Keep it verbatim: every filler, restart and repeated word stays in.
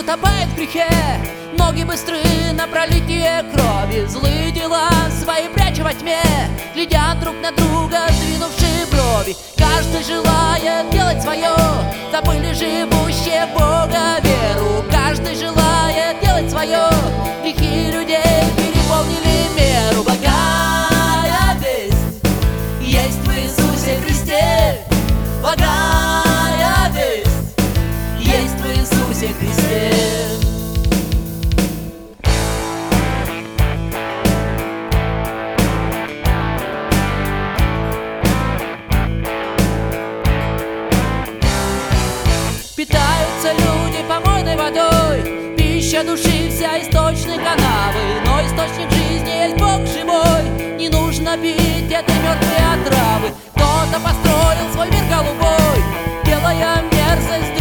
утопает в грехе, ноги быстры на пролитие крови. Злые дела свои пряча во тьме, глядят друг на друга, сдвинувшие брови. Каждый желает делать свое, забыли живущие в Бога веру. Каждый желает делать свое, грехи людей переполнили меру. Благая весть есть в Иисусе Христе, благая весть есть в Иисусе Христе. Питаются люди помойной водой, пища души вся источник канавы. Но источник жизни есть Бог живой, не нужно пить этой мертвой отравы. Кто-то построил свой мир голубой, делая мерзость